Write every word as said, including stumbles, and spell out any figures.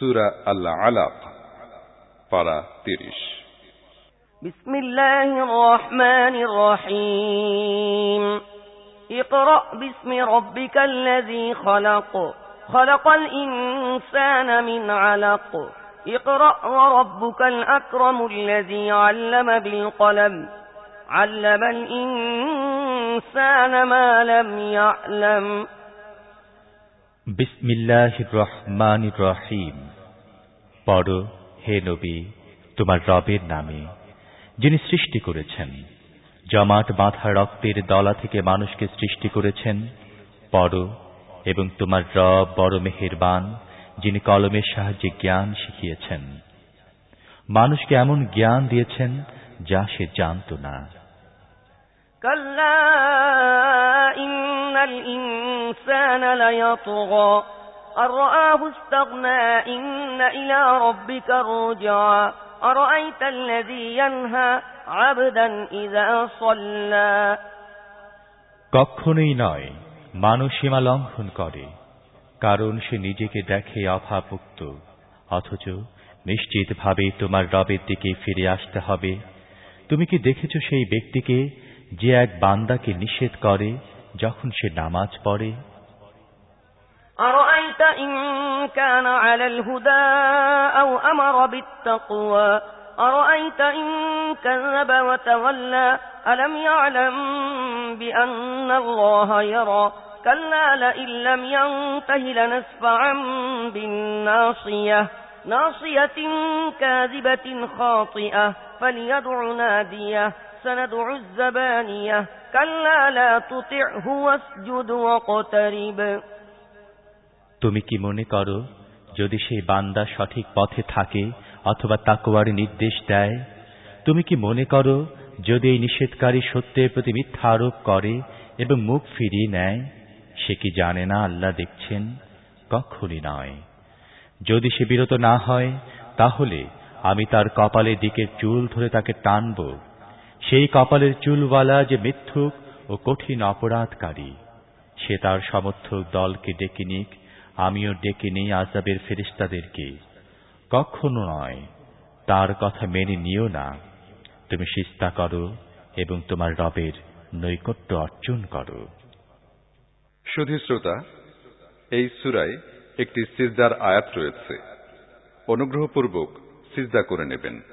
সূরা আল-আলাক পারা তিরিশ। বিসমিল্লাহির রহমানির রহিম। ইকরা বিসমি রাব্বিকাল্লাযী খলাক খলাকাল ইনসানা মিন আলাক ইকরা ওয়া রাব্বুকাল আকরামুল্লাযী আল্লামা বিল কলম আল্লামাল ইনসানা মা লাম ইয়ালাম। বিসমিল্লাহির রহমানির রহিম। পড়ো হে নবী তোমার রবের নামে, যিনি সৃষ্টি করেছেন, জমাট বাঁধা রক্তের দলা থেকে মানুষকে সৃষ্টি করেছেন। পড়ো এবং তোমার রব বড় মেহেরবান, যিনি কলমের সাহায্যে জ্ঞান শিখিয়েছেন। মানুষকে এমন জ্ঞান দিয়েছেন যা সে জানত না। কাল্লা ইন্নাল ইনসানা লায়াতগা আর রাআহু ইসতাগনা ইন্না ইলা রাব্বিকার রুজআ আরাআইতাল্লাযী ইয়ানহা আবদান ইযা সাল্লা। কখনোই নয়, মানুষ সীমা লঙ্ঘন করে, কারণ সে নিজেকে দেখে অভাবমুক্ত। অথচ নিশ্চিতভাবে তোমার রবের দিকে ফিরে আসতে হবে। তুমি কি দেখেছ সেই ব্যক্তিকে যে এক বান্দাকে নিষেধ করে যখন সে নামাজ পড়ে? আরাআইতা ইন কানা আলাল হুদা আও আমারা বিত্তাকওয়া আরাআইতা ইন কাযাবা ওয়া তাওয়াল্লা আলাম ইয়ালাম বিআন্নাল্লাহা ইয়ারা কাল্লা লাইন লাম ইয়ানতাহি লানাসফা'আন বিন-নাসিয়াহ নাসিয়াতিন কাযিবাতিন খাতিআহ ফালিয়াদ'উ নাদিয়াহ سندع الزبانية كلا لا تطعه واسجد واقترب। তুমি কি মনে করো যদি সেই বান্দা সঠিক পথে থাকে অথবা তাকওয়ার নির্দেশ দেয়? তুমি কি মনে করো যদি এই নিষেধকারী সত্যের প্রতি মিথ্যা আরোপ করে এবং মুখ ফিরিয়ে নেয়, সে কি জানে না আল্লাহ দেখছেন? কখনই নয়। যদি সে বিরত না হয়, তাহলে আমি তার কপালের দিকের চুল ধরে তাকে টানব। সেই কপালের চুলওয়ালা যে মিথ্যুক ও কঠিন অপরাধকারী, সে তার সমর্থক দলকে ডেকে নিক, আমিও ডেকে নেই আযাবের ফেরেশতাদেরকে। কখনো নয়, তার কথা মেনে নিও না। তুমি সিজদা করো এবং তোমার রবের নৈকট্য অর্জন করো। সুধী শ্রোতা, এই সূরায় একটি সিজদার আয়াত রয়েছে। অনুগ্রহপূর্বক সিজদা করে নেবেন।